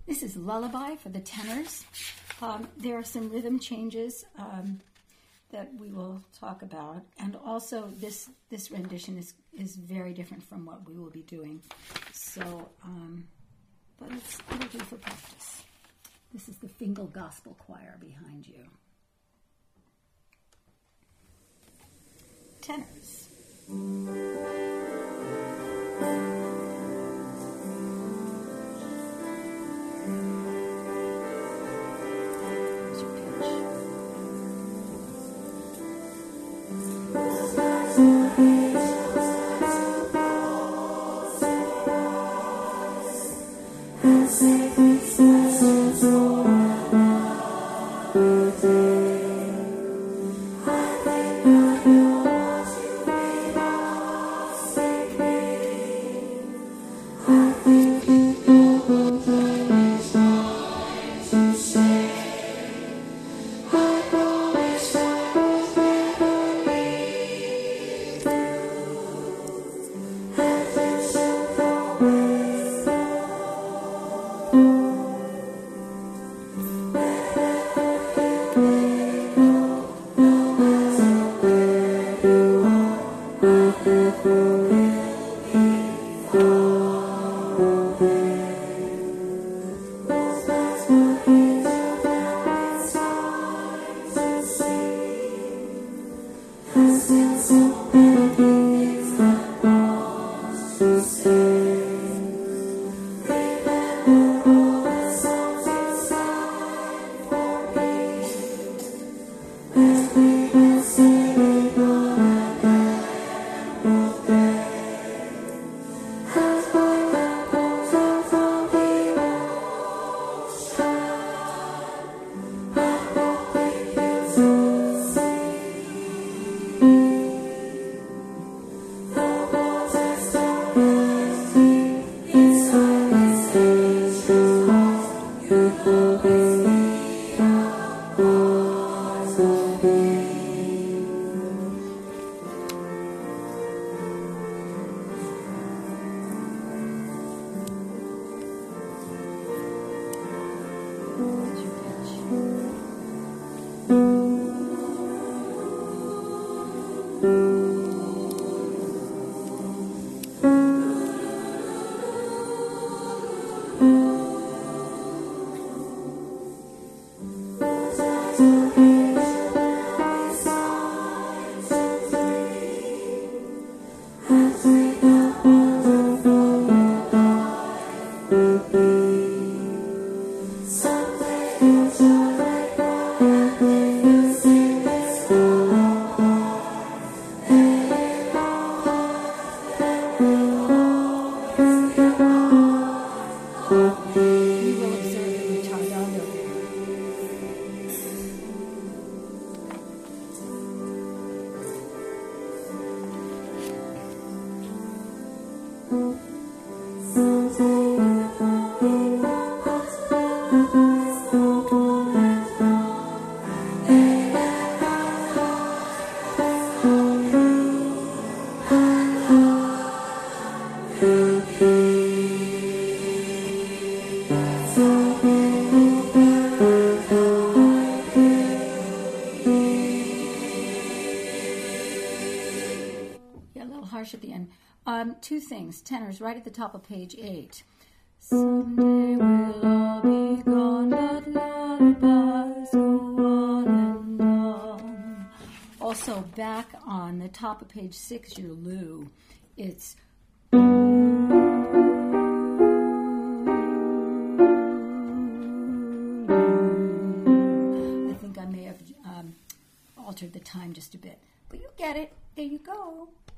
This is Lullaby for the tenors. There are some rhythm changes that we will talk about, and also this rendition is very different from what we will be doing. So, but it'll do for practice. This is the Fingal Gospel Choir behind you. Tenors. At the end. Two things. Tenors, right at the top of page 8. Someday we'll all be gone, but lullabies go on and on. Also, back on the top of page 6, your Lou. It's I think I may have altered the time just a bit. But you get it. There you go.